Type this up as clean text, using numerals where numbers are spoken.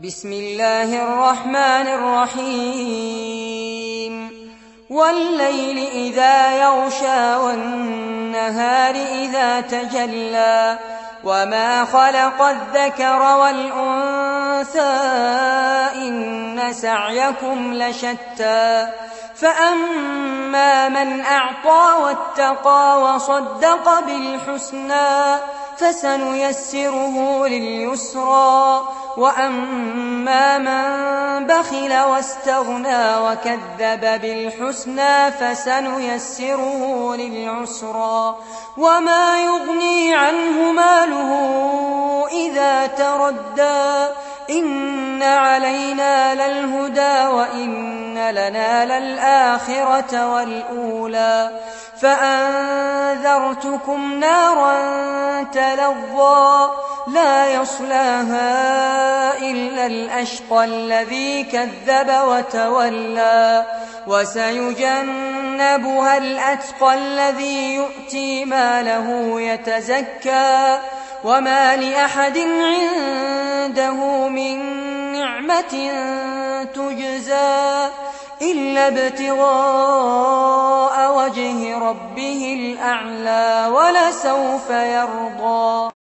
بسم الله الرحمن الرحيم والليل إذا يغشى والنهار إذا تجلى وما خلق الذكر والأنثى إن سعيكم لشتى فأما من أعطى واتقى وصدق بالحسنى فسنيسره لليسرى وأما من بخل واستغنى وكذب بالحسنى فسنيسره للعسرى وما يغني عنه ماله إذا تردى إن علينا للهدى وإن لنا للآخرة والأولى فأنذرتكم نارا تلظى لا يصلاها إلا الأشقى الذي كذب وتولى وسيجنبها الأتقى الذي يؤتي ماله يتزكى وما لأحد عنده من نعمة تجزى إلا ابتغاء وجه ربه الأعلى ولسوف يرضى.